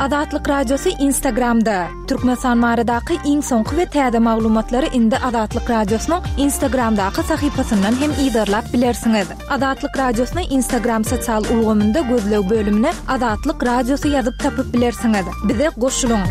Azatlyk radiosu Instagramda. Türkmenistan maradaky iň soňky we täze maglumatlary indi Azatlyk radiosynyň Instagramdaky sahypasyndan hem ýa-da bilersiňiz. Azatlyk radiosyny Instagram sosial ulgamynda gözleg bölümine Azatlyk radiosu ýazyp tapyp bilersiňiz. Bize goşulyň.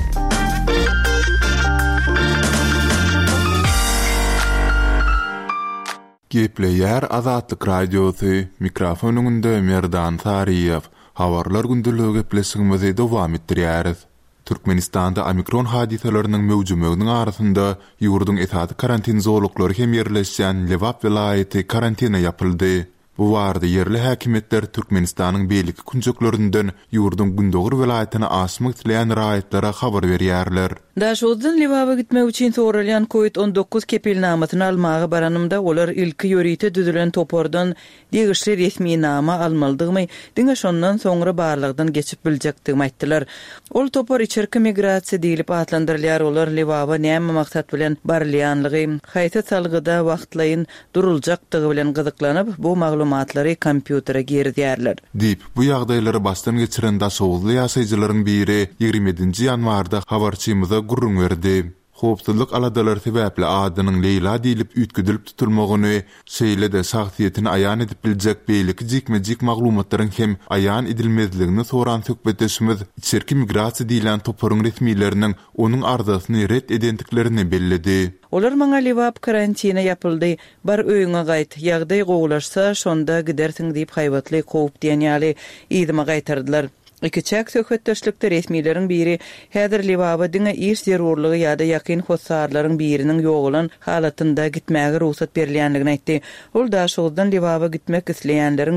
Gepleýär Azatlyk radiosu mikrofonunda Merdan Tariýew. Habarlar gündürlüğü gepleşigimizi dowam etdirýäris. Türkmenistanda omikron hadisalarynyň mewjudlygynyň arasynda ýurdun esasy karantin zorluklary hem ýerleşýän Lewap vilayaty karantina ýapyldy. Bu warda yerli häkimetler Türkmenistanyň beýleki kunjuklaryndan ýurdun Gündoğur vilayatyna aşmak dileýän raýatlara habar berýärler. Daşozdun Lewap'a gitmek üçin sorulýan COVID-19 kepilnamasyny almagy baranymda olar ilki ýörite düzülen topordan degişli resmi nama almalydygymy, diňe şondan soňra barlygdan geçip biljekdigimi aýtdylar. Ol topor içerki migrasiýa diýilip atlandyrylýar. Olar Lewap'a näme maksat bilen barlýanlygy, haýta salgyda wagtlaýyn duruljakdygy bilen gyzyklanyp bu maglumatlary kompýutere girdýärler. Dip bu ýagdaýlary başdan geçiren daşowuzly ýaşaýjylaryň biri 27-nji ýanwarda habarçymyza gurrun berdi. Hopsuzlyk aladalar sebäpli adynyň Leyla diýilip üýtgüdilip tutulmagyny, şeýle-de şahsiýetini aýan edip biljek beýleki jikmejik maglumatlaryň hem aýan edilmezligini soran söhbetdeşimiz içerki migrasiýa diýilen toporyň resmiýetleriniň onuň arzasyny ret edendiklerini belledi. Olar maňa Lewap karantina ýapyldy, bar öýüňe gaýt, ýagdaý gowulaşsa şonda gidersiň diýip haýbatly howp diýen ýaly ýygyma gaýtardylar. İki çäk söhbetdeşlikde resmiýetlerin biri häzir Lewap'a diňe iş zerurlygy ýa-da ýakyn hossarlaryň biriniň ýogulan halatynda gitmäge ruhsat berilýänligini aýtdy. Ol daşowdan Lewap'a gitmek isleýänleriň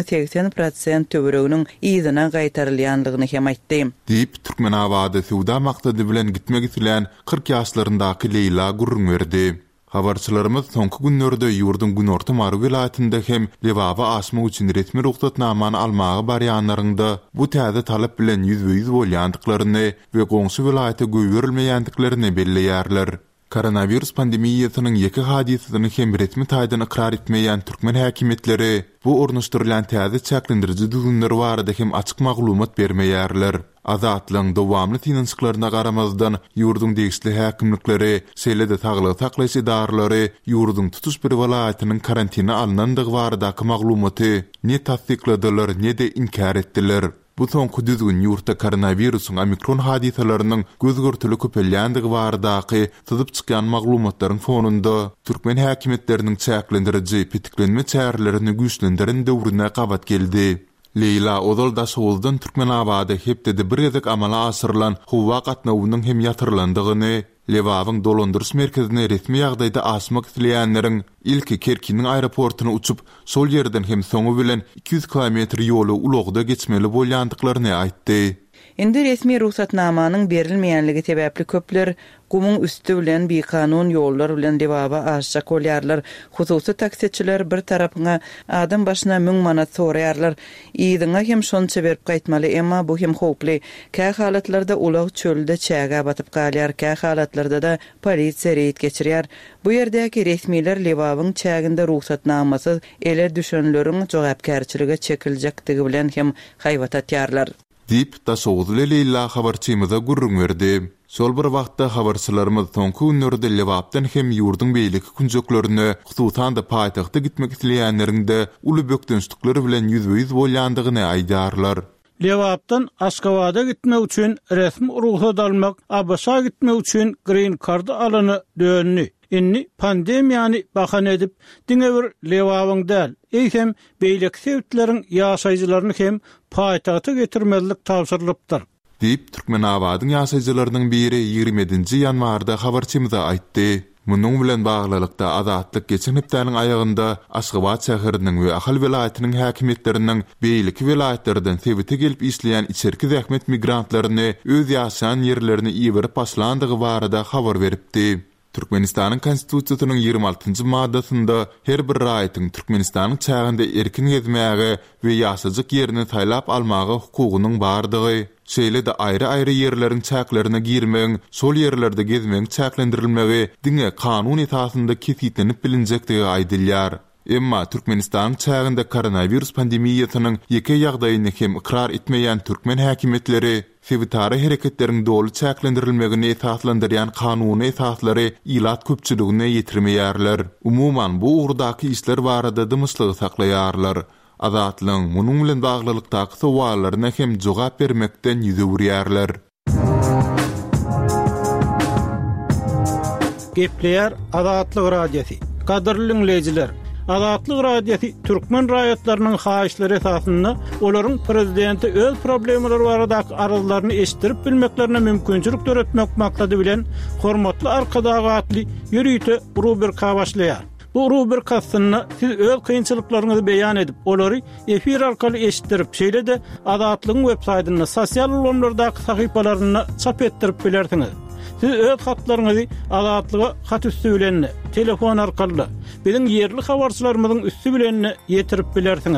80% töwereginiň ýygyna gaýtarylýanlygyny hem aýtdy. Diýip Türkmenabada suwda maksady bilen gitmek isleýän 40 ýaşlaryndaky Leyla gurrun berdi. Habarçylarymyz soňky günlerde ýurdun Günorta Mary vilayatynda hem Lewap'a aşmak üçin resmi ruhsatnamany almagy barýanlarynda bu täze talap bilen ýüzbe-ýüz bolýandyklaryny we goňşy vilayata göýberilmeýändiklerini belleýärler. Koronavirus pandemiýasynyň ýeki hadisyny hem resmi taýdan ikrar etmeýän türkmen häkimetleri bu ornuşdyrylan täze çäklendiriji düzünler barada hem açyk maglumat bermeýärler. Azatlyň dowamly tinçlyklaryna garamazdan ýurdun degişli häkimlikleri, şeýle-de saglyk saklaýyş idaralary ýurdun tutuş bir vilayatynyň karantina alnandygy baradaky maglumaty ne tasdikladylar, ne de inkar etdiler. Bu soňky düzgün ýurtda koronawirusyň omikron hadisalarynyň gözgörtüli köpelýändigi baradaky tyzyp çykýan maglumatlaryň fonunda türkmen häkimetleriniň çäklendiriji pitiklenme çärelerini güýçlendiren döwrüne gabat geldi. Leyla Odal Daşowuzdan Türkmenabada hepde bir ýerlik amala asyrylan howa gatnawynyň hem ýatyrlandygyny, Lewap'yň dolandyrys merkezine resmi ýagdaýda aşmak isleýänleriň ilki Kerkiniň aeroportuny uçup şol ýerden hem soňu bilen 200 kilometr ýoly ulagda geçmeli bolýandyklaryny aýtdy. Indi resmi ruhsatnamanyň berilmeýänligi sebäpli köpler gumyň üstü bilen bir kanun ýollar bilen Lewap'a aşjak bolýarlar. Hususy taksiçiler bir tarapyna adam başyna 1000 manat soraýarlar. Ýygyňa hem şonça berip gaýtmaly, emma bu hem howply. Kä halatlarda ulag çölde çäge batyp galýar, kä halatlarda da polisiýa reýt geçirýär. Bu ýerdäki resmiýetler Lewap'yň çäginde ruhsatnamasyz ele düşenleriň jogapkärçiligi çekiljekdigi bilen hem haýbat atýarlar. Dip Daşowuzly Leyla habarçymyza gurrun berdi. Şol bir wagtda habarçylarymyz soňky günlerde Lewap'dan hem ýurdun beýleki kunjoklaryny, hususan da paýtagta gitmek isleýänleriň de uly bökdünçlükleri bilen ýüzbe-ýüz bolýandygyny aýdarlar. Lewap'dan Aşgabat'a gitmek üçin resmi ruhsat almak, Abbas'a gitmek üçin green card alany dönni. Inni pandemiýany bahan edip, diňe bir Lewap'yň däl, eýsem beýleki sebäpleriň ýaşaýjylaryny hem paýtagta getirmezlik tapşyrylypdyr. Diýip Türkmenabadyň ýaşaýjylarynyň biri 27-nji ýanwarda habarçymyza aýtdy. Munyň bilen baglylykda Azatlyk geçen hepdeniň aýagynda Aşgabat şäheriniň we Ahal vilayatynyň häkimetleriniň beýleki vilayatlardan sebäte gelip işleýän içerki zähmet migrantlaryny öz ýaşaýan ýerlerini iýerip başlandygy barada habar beripdi. Türkmenistanyň konstitusiýasynyň 26-njy maddasynda her bir raýatyň Türkmenistanyň çäginde erkin gezmäge we ýaşajak ýerini taýlap almagy hukugynyň bardygy, şeýle-de aýry-aýry ýerleriň çäklerine girmegiň, şol ýerlerde gezmegiň çäklendirilmegi diňe kanun esasynda kesitlenip bilinjekdigi aýdylýar. Emma Türkmenistan çağında koronavirus pandemiýasynyň ýeke ýagdaýyny hem ikrar etmeýän türkmen häkimetleri sebitary hereketleriň dolu çäklendirilmegini esaslandyrýan kanuny esaslary ilat köpçüligine ýetirmeýärler. Umuman bu ugrdaky işler barada dymyslygy saklaýarlar. Azatlyň munuň bilen baglylykdaky sowallaryna hem jogap bermekden ýüzürýärler. Gepleýär Azatlyk radiosi. Gadyrly dinleýijiler, Azatlyk radiosi türkmen raýatlarynyň haýyşlary esasynda olaryň prezidenti öz problemleri baradaky arazylaryny eşitdirip bilmeklerine mümkinçilik töretmek maksady bilen hormatly arkadagatly ýürüýte rubrika başlaýar. Bu rubrikasynda siz öz kynçylyklaryňyzy beýan edip, olary efir arkaly eşitdirip, şeýle-de Azatlygyň web-saýtyna, sosial ulanlardaky sahypalaryna çap etdirip bilersiňiz. Siz öz hatlaryňyzy Azatlyga hat üstü bilen, telefon arkaly, biziň ýerli habarçylarymyzyň üstü bilen ýetirip bilersiňiz.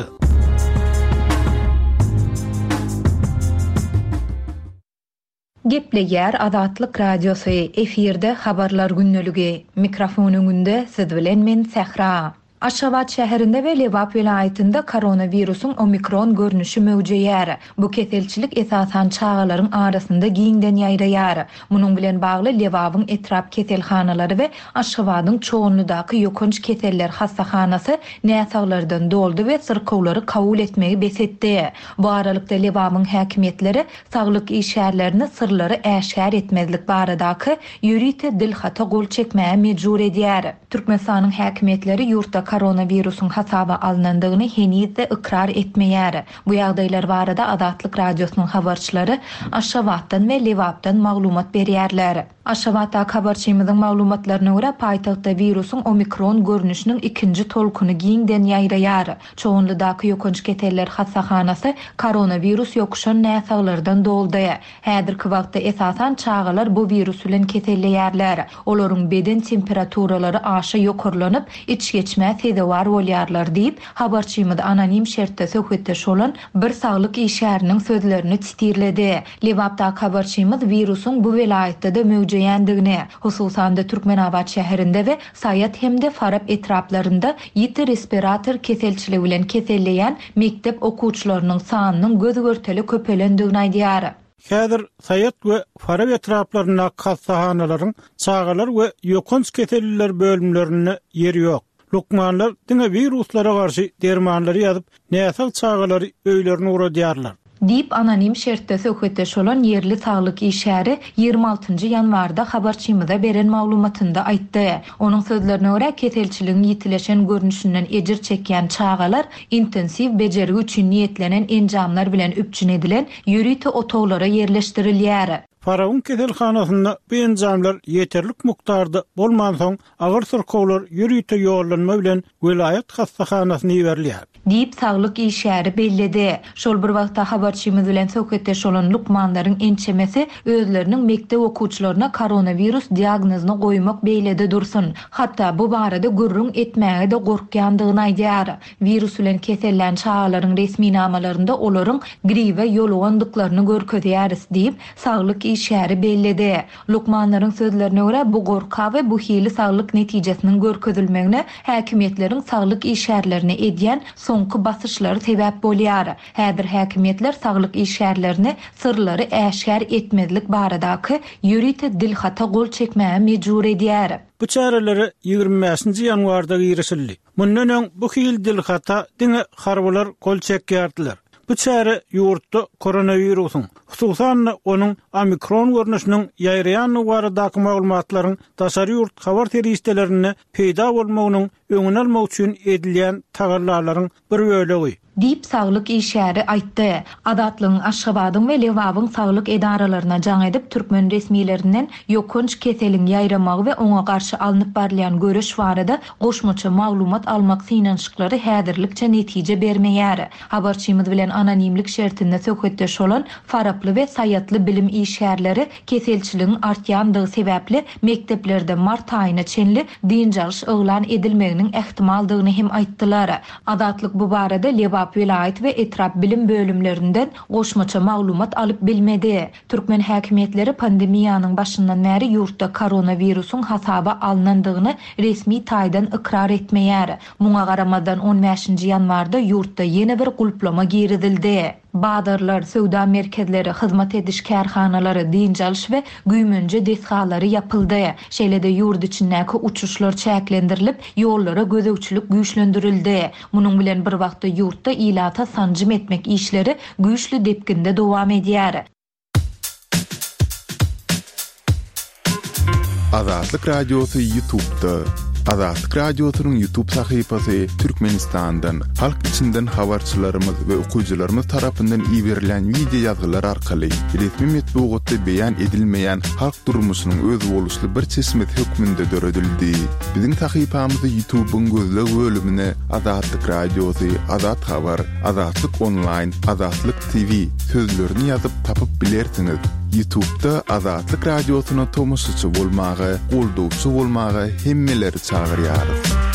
Gepleýär Azatlyk radiosu efirde habarlar günneligi. Mikrofon öňünde siz bilen men Sehra. Aşgabat şäherinde we Lewap vilayetinde koronavirusyň omikron görnüşi mewjudýar. Bu keselçilik esasan çağalaryň arasynda giňden ýaýraýar. Munuň bilen bagly Lewapyň etrap keselhanalary we Aşgabatyň çoğunludaky ýokunç keseller hastahanasy näsaglardan doldy we syrkawlary kabul etmegi besetdi. Bu aralykda Lewapyň häkimetleri saglyk işgärlerini sırlary äşkär etmezlik baradaky ýürüýte dilhata gol çekmäge mejbur edýär. Türkmenistanyň häkimetleri ýurtda koronavirusyň hasaba alınandygyny henüz de ikrar etmeýär. Bu ýagdaýlar barada Azatlyk radiosynyň habarçylary Aşgabatdan we Lewapdan maglumat berýärler. Aşgabatda habarçymyzyň maglumatlaryna görä paýtagtda virusyň omikron görnüşiniň ikinji tolkuny giňden ýaýraýar. Çoğunludaky ýokunç keseller hastahanasy koronavirus ýokuşan näsaglardan doldy. Häzirki wagtda esasan çağalar bu virus bilen keselleýärler. Olaryň beden temperaturalary aşa ýokurlanyp, iç geçme sezewar bolýarlar diýip habarçymyz anonim şertde söhbetdeş bolan bir saglyk işgäriniň sözlerini titirledi. Lewapda habarçymyz virusyň bu vilayetde de mewjudýandygyny, hususan da Türkmenabad şäherinde we Saýat hemde Farab etraplarynda ýiti respirator keselçiligi bilen keselleýän mektep okuwçylarynyň sanynyň göz görteli köpelendigini aýdýar. Häzir Saýat we Farab etraplarynda hastahanalaryň çağalar we ýokunç keselliler bölümlerine ýeri ýok. Lukmanlar diňe viruslara garşy dermanlary ýazyp, näsal çağalary öýlerini uradýarlar. Diýip anonim şertde söhbetdeş bolan ýerli saglyk işgäri 26-njy ýanwarda habarçymyza beren maglumatynda aýtdy. Onuň sözlerine görä keselçiligiň ýitileşen görnüşinden ejir çekýän çağalar intensiv bejerigi üçin niýetlenen enjamlar bilen üpçün edilen ýürüýte otoglara ýerleşdirilýär. Farabın keselhanasynda bu enjamlar ýeterlik mukdarda bolman soň agyr syrkawlar ýürüýte ýollanma bilen vilayet hastahanasyna ýerilýär. Diýip saglyk işgäri belledi. Şol bir wagtda habarçymyz bilen söhbetdeş bolan lukmanlaryň ençemesi özleriniň mektep okuwçylaryna koronavirus diagnozyny goýmak beýlede dursun. Hatda bu barada gürrüň etmäge de gorkýandygyny aýdýar. Virus bilen kesellen çağalaryň resmi namalarynda olaryň gripe ýolgandyklaryny görkezýäris diýip saglyk işgäri belledi. Lukmanlaryň sözlerine görä bu gorka we bu hili saglyk netijesiniň görkezilmegine häkimetleriň saglyk işgärlerini edýän soňky basyşlary sebäp bolýar. Häzir häkimetler saglyk işgärlerini sırlary äşkär etmezlik baradaky ýürüýte dilhata gol çekmäge mejbur edýär. Bu çäreleri 25-nji ýanwarda girişildi. Mundan öň bu hil dilhata diňe harbalar gol çekýärdiler. Bu çäre ýurtda koronavirusyň, hususan onuň omikron görnüşiniň ýaýraýan baradaky maglumatlaryň daşary ýurt habar teristelerini peýda bolmagynyň öňüne almak üçin edilýän tagarlarlaryň bir bölegi. Diýip saglyk işgäri aýtdy. Azatlygyň Aşgabatyň we Lewapyň saglyk edaralaryna jaň edip türkmen resmiýetlerinden ýokunç keseliň ýaýramagy we oňa garşy alınıp barlayan görüş barada goşmaça maglumat almak synançyklary häzirlikçe netije bermeýär. Habarçymyz bilen anonimlik şertinde söhbetdeş bolan Faraply we Saýatly bilim işgärleri keselçiligiň artýandygy sebäpli mekteplerde mart aýyna çenli diňjalyş öňlan edilmeginiň ähtimaldygyny hem aýtdylar. Azatlyk bu barada Lewap Cavap vilayet we etrap bilim bölümlerinden goşmaça maglumat alyp bilmedi. Türkmen häkimetleri pandemiýanyň başyndan bäri ýurtda koronawirusyň hasaba alınandygyny resmi taýdan ikrar etmeýär. Muňa garamadan 15-nji ýanwarda ýurtda ýene bir gulplama giridildi. Badarlar, söwda merkezleri, hyzmat ediş kärhanalary, dinjalş we güýmünje deshalary ýapyldy. Şeýlede ýurt içindäki uçuşlar çäklendirilip, ýollara gözegçilik güýçlendirildi. Munyň bilen bir wagtda ýurtda ilata sanjym etmek işleri güýçli depkinde dowam edýär. Azatlyk Radiosu YouTube'da. Azatlyk Radiosu'nun YouTube sahypasy Türkmenistan'dan, halk içinden habarçylarymyz we okuwçylarymyz tarapyndan iýerilen video ýazgylar arkaly resmi metbuatda beýan edilmeýän halk durmuşynyň öz boluşly bir çeşmet hökmünde döredildi. Biziň sahypamyzy YouTube'un gözleg bölümine Azatlyk Radiosu, Azat Habar, Azatlyk Online, Azatlyk TV sözlerini ýazyp tapyp bilersiňiz. YouTube'da Azatlyk Radiosu'na tomoşaçy bolmagy, goldowçy bolmagy hemmeleri çagyrýar.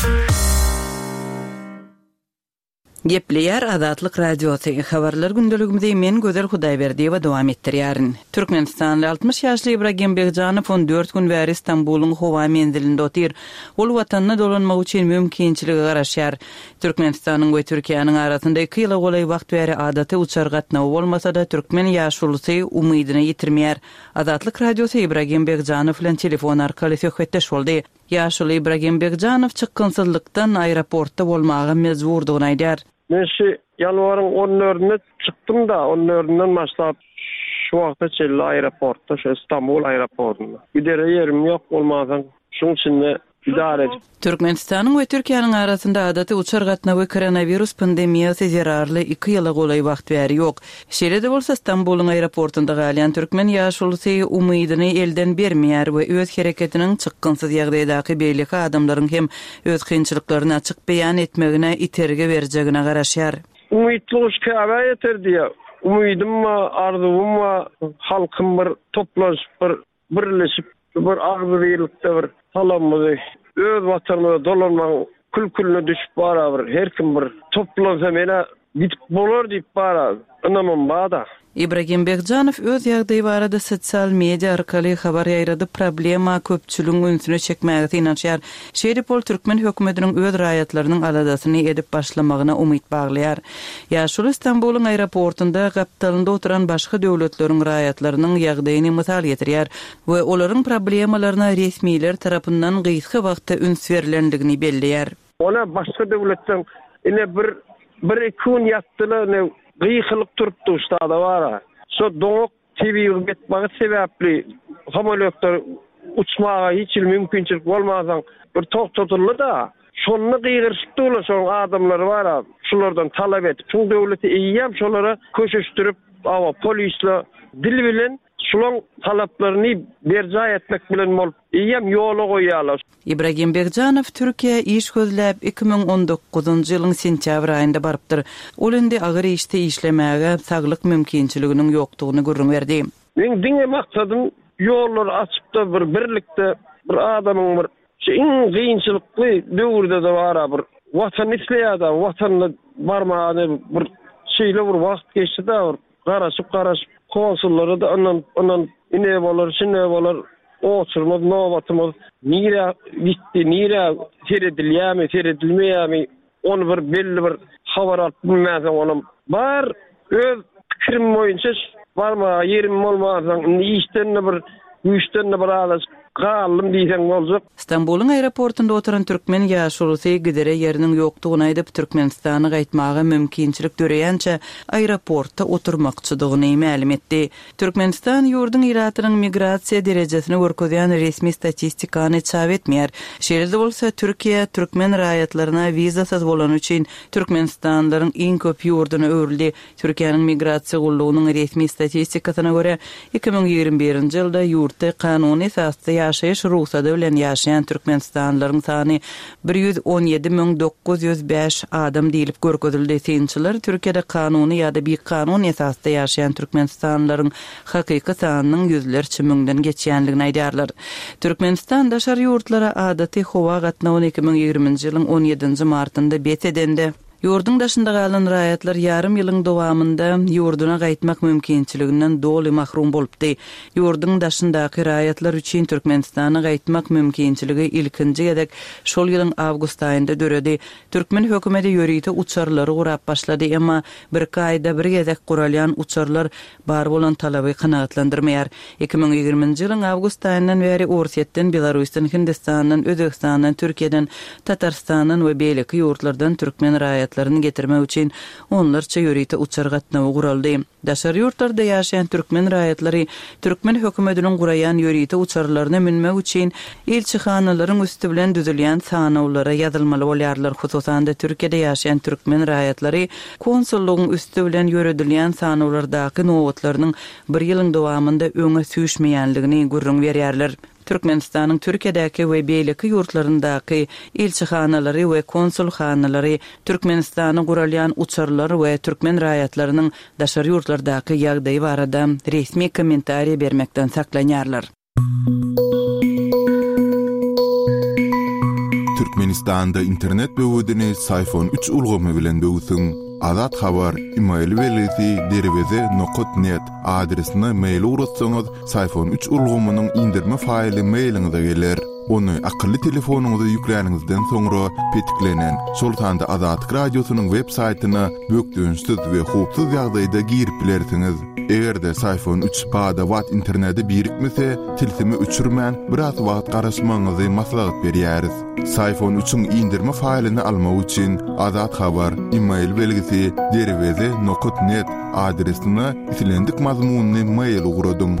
Gepleýär Azatlyk Radiosu habarlar gündeligimizde men Gözel Hudaýberdiýewa dowam etdirýärin. Türkmenistanly 60 ýaşly Ibragim Begjanow 14 gün bäri Istanbulyň Howa menzilinde otyr. Ol watanyna dolanmak üçin mümkinçiligi garaşýar. Türkmenistanyň we Türkiýanyň arasynda 2 ýyla golay wagt bäri adaty uçar gatnawy bolmasa-da Türkmen ýaşulusy umidyny ýitirmeýär. Azatlyk Radiosu Ibragim Begjanow bilen telefon arkaly söhbetdeş boldy. Ýaşuly Ibragim Begjanow çykgynsyzlykdan aeroportda bolmagy mezburdygyny aýdýar. Men şu ýanwaryň 14-nde çykdym da 14-den başlap şu wagta çelli aeroportda, şu Istanbul aeroportunda. Gidere ýerim ýok bolmadan şuň üçin idare. Türkmenistanyň we Türkiýanyň arasynda adaty uçar gatnawy koronavirus pandemiýasy zerarly 2 ýyla golay wagt bäri ýok. Şeýlede bolsa Istanbulyň aeroportunda galýan türkmen ýaşulusy umidyny elden bermeýär we öz hereketiniň çykgynsyz ýagdaýdaky beýleki adamlaryň hem öz kynçylyklaryny açyk beýan etmegine iterge berjegine garaşýar. Umytlyk käbä ýetirdi. Umydym we arzum we halkym bir toplaşyp birleşip bir agzyrlykda bir salammy öz watanyna dolanmaň külkülüne düşüp barar. Her kim bir toplansa mene gidip bolar diýip barar. Anamam bada. Ibragim Begjanow öz ýagdaýy barada sosial media arkaly habar ýaýradyp problema köpçüligiň ünsüne çekmäge inançýar. Şeýdepol türkmen hökümetiniň öz raýatlarynyň aladasyny edip başlamagyna umyt baglaýar. Ýaşul Istanbulyň aeroportunda gapdalynda oturan başga döwletleriň raýatlarynyň ýagdaýyny mysal ýetirýär we olaryň problemalaryna resmiler tarapyndan gysga wagtda üns berilendigini belleýär. Ona başga döwletden ine bir iki gün ýatdylar, gıyıklık turupdu ustada var. So doňok TV getmegi sebäpli samolyotlar uçmaga hiç mümkinçilik bolmadan bir toktatyldy da şonu gıyırşykdylar, şoň adamlar var. Şulardan talap etip, şu döwleti eýýäm şolara köşeşdirip, awa polisle dil bilen şulan talaplaryny berja etmek bilen bolup eýýäm ýola goýýarlar. Ibragim Begjanow Türkiýe iş gözläp 2019-njy ýylyň sentýabr aýynda barypdyr. Ol indi agyr işte işlemäge saglyk mümkinçiliginiň ýokdugyny görüňberdi. Men diňe maksadym ýollar açyp da bir birlikde bir adamyň bir iň gynçylykly döwürde de bara bir watan isleýär, watanyna barmagy bir şeýle bir wagt geçdi da garaşyp konsullary da ondan ine bolar, şine bolar, oturmaz, novatymaz, nire gitti, nire seredilýärmi, seredilmeýärmi, onu bir belli bir habar alyp bilmäzem olam. Bar öz pikirim boýunça barma ýerim bolmadan işden bir güýçden bir alas galym diýsen boljak. Istanbulyň aeroportunda oturan türkmen ýaşulusy gidere ýeriniň ýokdugyny aýdyp Türkmenistana gaýtmagy mümkinçilik döreýänçe aeroportda oturmakçydygyny ma'lum etdi. Türkmenistan ýurdun iratynyň migrasiýa derejesini görkezýän resmi statistikany çap etmeýär. Şeýle bolsa Türkiýe türkmen raýatlaryna wizasyz bolan üçin Türkmenistanlaryň iň köp ýurduny öwrüldi. Türkiýanyň migrasiýa gullugynyň resmi statistikasyna görä 2021-nji ýylda ýurtda kanuny esasda ýaşaýyş ruhsady bilen ýaşaýan türkmenistanlaryň sany 117.905 adam diýilip görkezildi. Sençiler Türkiýede kanuny ýa-da bir kanun esasda ýaşaýan türkmenistanlaryň hakyky sanynyň ýüzlerçe müňden geçýänligini aýdýarlar. Türkmenistan daşary ýurtlara adaty howa gatnawyny 2020-nji ýylyň 17-nji martynda bet edendi. Ýurdun daşynda galan raýatlar ýarym ýylyň dowamynda ýurduna gaýtmak mümkinçiliginden doly mahrum bolupdy. Ýurdun daşyndaky raýatlar üçin Türkmenistana gaýtmak mümkinçiligi ilkinji gedek şol ýylyň awgust aýynda döredi. Türkmen hökümeti ýörite uçarlary gurap başlady, emma bir gaýda bir gedek guralýan uçarlar bar bolan talaby kanagatlandyrmaýar. 2020-nji ýylyň awgust aýyndan beri Orsetden, Belarusdan, Hindistandan, Özbekistandan, Türkiýeden, Tatarstandan we beýleki ýurtlardan türkmen raýatlaryny getirmek üçin onlarça ýörite uçar gatnawy guraldy. Daşary ýurtlarda ýaşaýan türkmen raýatlary türkmen hökümetiniň guraýan ýörite uçarlaryna minmek üçin elçihanalaryň üstü bilen düzülýän sanawlara ýazylmaly bolýarlar. Hususan da Türkiýede ýaşaýan türkmen raýatlary konsullugyň üstü bilen ýöredilýän sanawlardaky nowatlarynyň bir ýylyň dowamynda öňe süýşmeýänligini gurrun berýärler. Türkmenistanyň Türkiýedäki we beýleki ýurtlaryndaky elçihanalary we konsulhanalary Türkmenistany guralýan uçarlar we türkmen raýatlarynyň daşary ýurtlardaky ýagdaýy barada resmi kommentariýa bermekden saklanýarlar. Türkmenistanda internet böwüdini iPhone 3 ulgamy bilen böwsün. Azat habar email welisi derweze.net adresine mail urutsaňyz iPhone 3 ulgamynyň indirme faýly mailiňize geler. Onu akıllı telefonuňyza ýüklenýäningizden soňra petiklenen Sultanda Azat radiosynyň web saýtyna bökdüňsiz we hupsuz ýagdaýda girip bilersiňiz. Egerde iPhone 3 pada wat interneti birikmese, tilsimi uçurman biraz wagt garaşmaňyzy maslahat berýäris. iPhone 3-üň indirme faýlyny almak üçin Azat habar email belgisi derweze.net adresine itilendik mazmunny mail uguradym.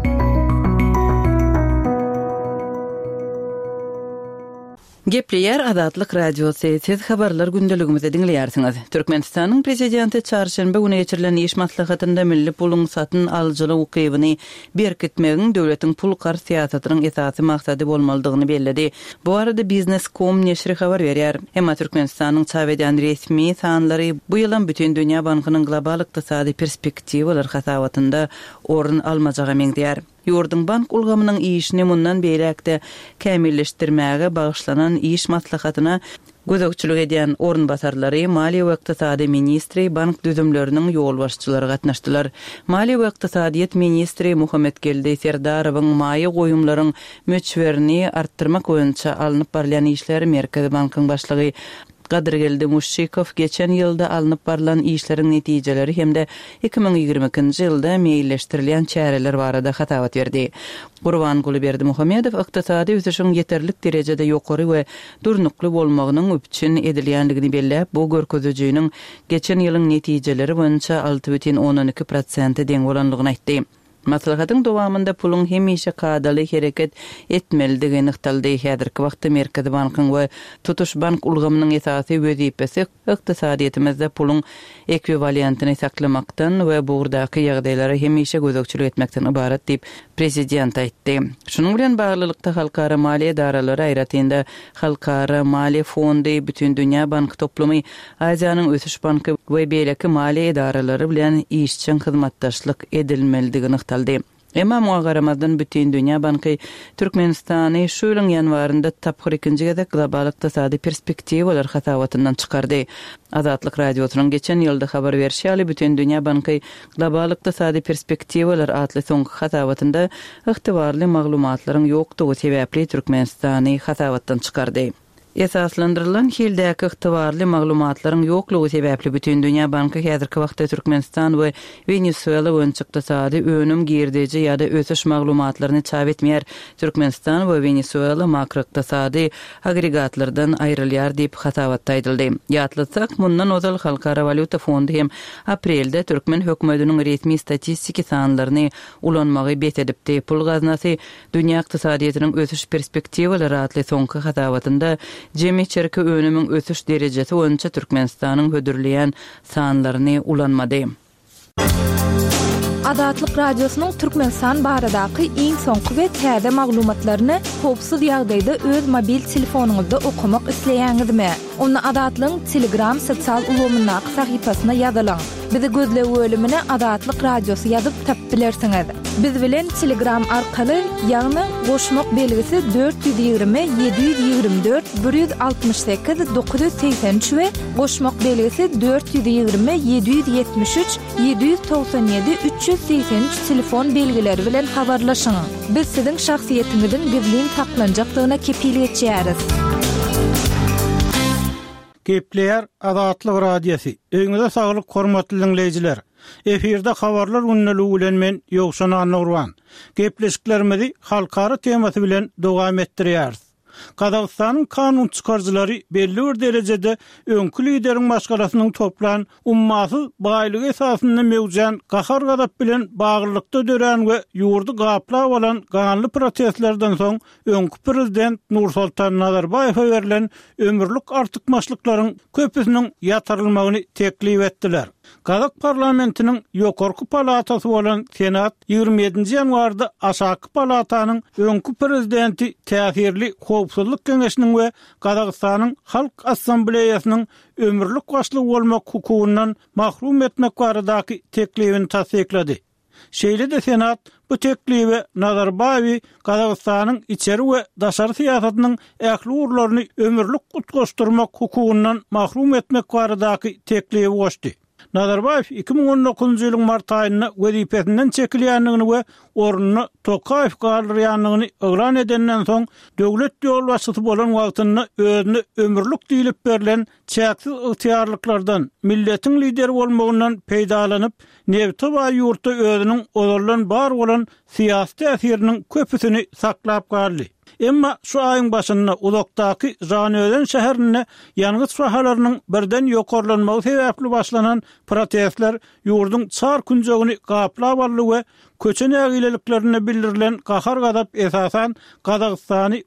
Gepleýär Azatlyk radiosu siz habarlar gündeligimizde dinleýärsiňiz. Türkmenistanyň prezidenti çarşamba güni geçirilen iş maslahatynda milli puluň satyn aljylyk ukybyny berkitmegiň döwletiň pul gar siýasatynyň esasy maksady bolmalydygyny belledi. Bu arada Business.com neşri habar berýär. Emma Türkmenistanyň çaweden resmi sanlary bu ýylan bütün dünýä bankynyň global ykdysady perspektiwalar hasawatynda orun almajagy meňdýär. Ýurdun bank ulgamynyň işini mundan beýlekde kämilleşdirmäge bagyşlanan iş maslahatyna gözegçilik edýän orunbasarlary, Maliýe we Ykdysady ministri, bank düzümleriniň ýol başçylary gatnaşdylar. Maliýe we Ykdysadyýet ministri Muhammed Geldi Serdarowyň maýy goýumlaryň möçberini artdyrmak boýunça alınıp barýan işleri Merkezi Bankyň başlygy Gadyrgeldi Muşşikow geçen ýylda alınıp barılan işleriň netijeleri hemde 2022-nji ýylda meýilleşdirilen çäreler barada hatawat berdi. Gurban Berdi Muhammedow ykdysady ösüşiň yeterlik derejede ýokary we durnukly bolmagynyň üçin edilýändigini belläp, bu görkezejiginiň geçen ýylyň netijeleri boýunça 6,12% deň bolanlygyny aýtdy. Maslahatyň dowamynda puluň hemişe kadaly hereket etmelidigini ykdaldy. Häzirki wagtda Merkezi Bankyň we tutuş bank ulgamynyň esasy wezipesi ykdysadiyetimize puluň ekwivalentini saklamakdan we buğurdaky ýagdaýlara hemişe gözegçilik etmekden ibaret diýip prezident aýtdy. Şunuň bilen baglylykda halkara maliýe edaralary aýratynda Halkara Maliýe Fondy, bütün dünýä bank toplumy, Aziýanyň ösüş banky we beýleki maliýe edaralary bilen işçi hyzmatdaşlyk edilmelidigini Emma muagaramazdan bütün dünýä banky Türkmenistany şu ýylyň ýanwarynda tapgyr ikinji gezek global ykdysady perspektiwalar hasawatyndan çykardy. Azatlyk radiosynyň geçen ýylda habar berýäli bütün dünýä banky global ykdysady perspektiwalar adly soňky hasawatynda ygtybarly maglumatlaryň ýokdugy sebäpli Türkmenistany hasawatdan çykardy. Esaslandyrılan hildäki ygtybarly maglumatlaryň ýoklugy sebäpli bütün dünýä banky häzirki wagtda Türkmenistan we Venezuela boýunça ykdysady önüm girdiği ýa-da ösüş maglumatlaryny çap etmeýär. Türkmenistan we Venezuela makroiqtisady agregatlardan aýrylýar diýip hasawat aýdyldy. Ýatlysak, mundan ozal Halkara Valyuta Fondy hem aprelde Türkmen hökümetiniň resmi statistiki sanlaryny ulanmagy bet edipdi. Pul gaznasy dünýä ykdysadyýetyniň ösüş perspektiwalary adly soňky hasawatynda jemi çerki önümün ösüş derejesi boýunça Türkmenistanyň hödürleýän sanlaryny ulanmady. Azatlyk radiosynyň Türkmenistan baradaky iň soňky we täze maglumatlaryny hopsuz ýagdaýda öz mobil telefonuňyzda okumak isleýäňizmi? Onu Azatlyň Telegram sosial ulgamynyň sahypasyna ýazylaň. Bizi gözle bölümüne Adatlyk Radiosu yazıp tapbilersiňiz. Biz bilen Telegram arkaly ýagny goşmak belgisi 420 724 168 983 we goşmak belgisi 420 773 797 383 telefon belgileri bilen habarlaşyň. Biz siziň şahsiýetiňizin gizlin saklanjakdygyna kepillik etýäris. Gepler Adatlyk Radiosu. Öňüňizde saglyk hormatly dinleýijiler. Efirde habarlar unnulugy bilen men Ýogşan Anurwan. Gepleşiklerimizi halkara temasy bilen dowam etdirýäris. Kazakstanyň kanun çykarjylary belli bir derejede öňkü lideriň başgalasynyň toplan ummasy baýlyk esasynda mewjud gahar gadap bilen baglykda dören we ýurdu gaplap bolan ganly protestlerden soň öňkü prezident Nursultan Nazarbaýewa berilen ömürlük artykmaçlyklaryň köpüsiniň ýatyrylmagyny teklip etdiler. Kazak parlamentiniň ýokarky palatasy bolan Senat 27 ýanwarda aşaky palatanyň öňkü prezidenti täsirli Howpsuzlyk Keňeşiniň we Kazakstanyň Halk Assambleýasynyň ömürlük başlyk bolmak hukugundan mahrum etmek baradaky teklibini tasdiklady. Şeýle de Senat bu teklibi Nazarbaýew Kazakstanyň içeri we daşary siýasatynyň ähli urlaryny ömürlük gutgoşdurmak hukugundan mahrum etmek baradaky teklibi goşdy. Nazarbaýew 2019-njy ýylyň mart aýynda wezipesinden çekilýändigini we ornuny Tokaýew galdyrýandygyny eglan edenden soň döwlet ýol başçysy bolan wagtynda özüni ömürlük diýilip berilen çäksiz ygtyarlyklardan milletiň lideri bolmagyndan peýdalanyp nebti we ýurtda özüniň ozarlan bar bolan syýasy täsiriniň köpüsini saklap galdy. Emma şu ayın başında uzakdaki Janöden şäherine ýangys sahalarynyň birden ýokarlanmagy sebäpli başlanan protestler ýurdun çar künjegini gaplap aldy we köçen ägileliklerine bildirilen gahar gadap esasan Kazakstany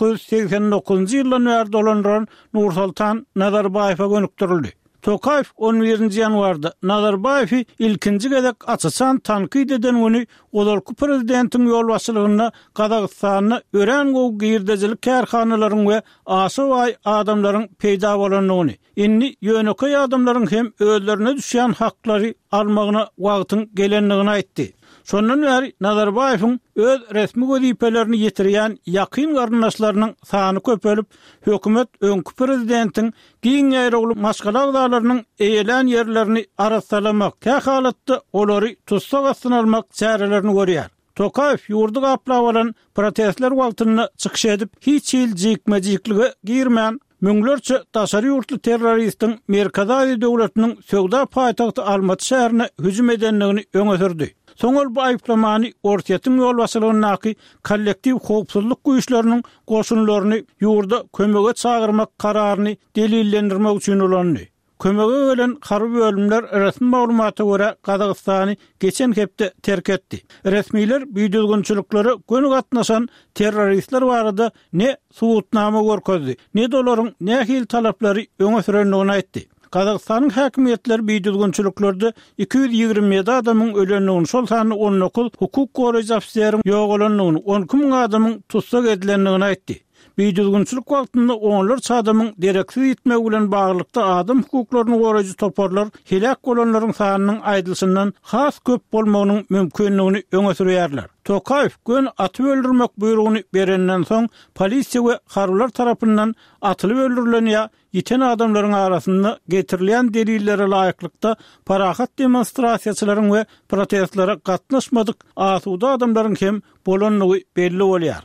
1989-njy ýyldan bäri dolandyran Nursultan Nazarbaýewa gönükdirildi. Tokaýew 11 ýanwarda Nazarbaýew ilkinji gezek açysan tankyd eden ony olarky prezidentiň ýol başçylygyna Kazakstanyny ören gowy girdejilik kärhanalaryň we aşawy adamlaryň peýda bolanyny, inni ýöneköy adamlaryň hem özlerine düşýän haklary almagyna wagtyň gelenligini aýtdy. Şondan bäri Nazarbaýewiň öz resmi wezipelerini ýetirýän ýakyn garnaşlarynyň sany köpelip, hökümet öňkü prezidentiň giň ýerogly maşgalagdalarynyň eýelen ýerlerini arasalamak, tä halatda olary tutsak astyna almak çärelerini görýär. Tokaýew ýurdu gaplap bolan protestler wagtynda çykyş edip, hiç ýyl jikmejiklige girmän müňlerçe daşary ýurtly terroristiň Merkezi döwletiniň söwda paýtagty Almaty şäherine hüjüm edenligini öňe sürdi. Soňal bu aýplamany ortaýatyň ýol başçylygynyňky kollektiw howpsuzlyk güýçleriniň goşunlaryny ýurda kömege çagyrmak kararyny delillendirmek üçin ulandy. Kömege gelen harby bölümler resmi maglumaty görä Kazakstany geçen hepde terk etdi. Resmiler büýdülgünçiliklere gönü gatnaşan terroristler barada ne suwutnama görkezdi, ne dolaryň nähil talaplary öňe sürenligini aýtdy. Kazakstanyň häkimetleri büýdülgünçiliklerde 227 adamyň ölenligini, şol sany 19 hukuk goraýjy ofiseriň ýok bolanlygyny, 12 adamyň tutsak edilenligini aýtdy. Büýdülgünçilik wagtynda onlarça adamyň dereksiz gitmegi bilen baglykda adam hukuklaryny goraýjy toparlar helak bolanlaryň sanynyň aýdylşyndan has köp bolmagynyň mümkinligini öňe sürýärler. Tokaýew gün aty öldürmek buýrugyny berenden soň polisiýa we harbylar tarapyndan atylyp öldürilen ýa ýiten adamlaryň arasynda getirilýän delillere laýyklykda parahat demonstrasiýaçylaryň we protestlara gatnaşmadyk asuda adamlaryň hem bolanlygy belli bolýar.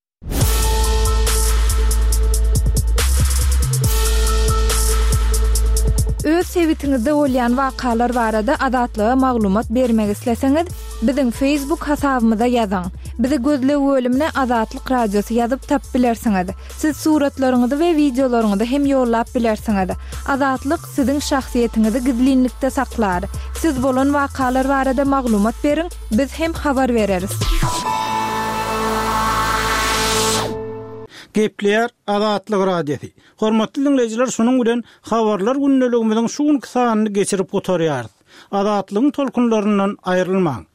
Öz sevitiňizde bolýan wakalar barada adatlyga maglumat bermek isleseňiz, biziň Facebook hasabymyza ýazyň. Bizi gözle bölümine Adatlyk Radiosu ýazyp tapbilersiňiz. Siz suratlaryňyzy we videolaryňyzy hem ýollap bilersiňiz. Adatlyk siziň şahsiýetiňizi gizlinlikde saklar. Siz bolan wakalar barada maglumat beriň, biz hem habar bereriz. Gepler Adatlyk Radiosu. Hormatly dinleýijiler, şonuň bilen habarlar günneligimiziň şu sanyny geçirip oturýarys. Adatlygyň tolkunlaryndan aýrylmaň.